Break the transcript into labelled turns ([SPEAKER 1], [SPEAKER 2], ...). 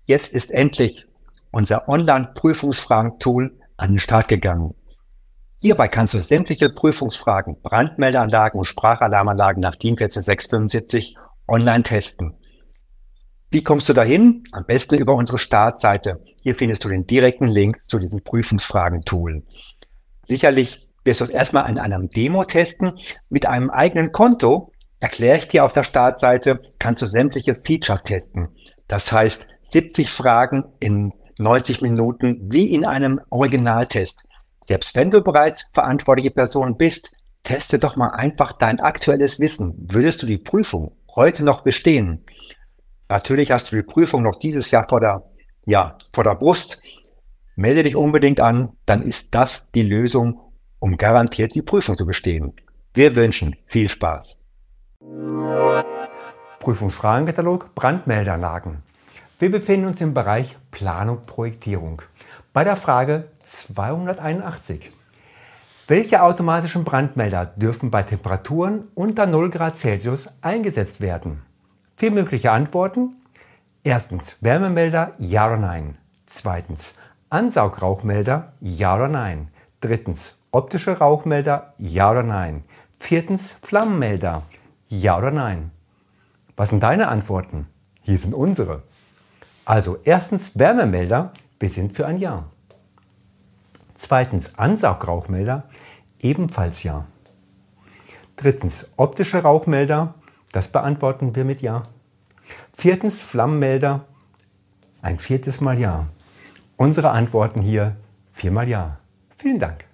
[SPEAKER 1] Jetzt ist endlich unser Online-Prüfungsfragen-Tool an den Start gegangen. Hierbei kannst du sämtliche Prüfungsfragen, Brandmeldeanlagen und Sprachalarmanlagen nach DIN 14675 online testen. Wie kommst du dahin? Am besten über unsere Startseite. Hier findest du den direkten Link zu diesem Prüfungsfragen-Tool. Sicherlich wirst du es erstmal in einem Demo testen. Mit einem eigenen Konto, erkläre ich dir auf der Startseite, kannst du sämtliche Features testen. Das heißt, 70 Fragen in 90 Minuten wie in einem Originaltest. Selbst wenn du bereits verantwortliche Person bist, teste doch mal einfach dein aktuelles Wissen. Würdest du die Prüfung heute noch bestehen? Natürlich hast du die Prüfung noch dieses Jahr vor der Brust. Melde dich unbedingt an, dann ist das die Lösung, um garantiert die Prüfung zu bestehen. Wir wünschen viel Spaß.
[SPEAKER 2] Prüfungsfragenkatalog Brandmeldeanlagen. Wir befinden uns im Bereich Planung, Projektierung. Bei der Frage 281. Welche automatischen Brandmelder dürfen bei Temperaturen unter 0 Grad Celsius eingesetzt werden? 4 mögliche Antworten. Erstens Wärmemelder, ja oder nein. Zweitens Ansaugrauchmelder, ja oder nein. Drittens optische Rauchmelder, ja oder nein. Viertens Flammenmelder, ja oder nein. Was sind deine Antworten? Hier sind unsere. Also erstens Wärmemelder, wir sind für ein Ja. Zweitens Ansaugrauchmelder, ebenfalls Ja. Drittens optische Rauchmelder, das beantworten wir mit Ja. Viertens Flammenmelder, ein viertes Mal Ja. Unsere Antworten hier 4-mal Ja. Vielen Dank.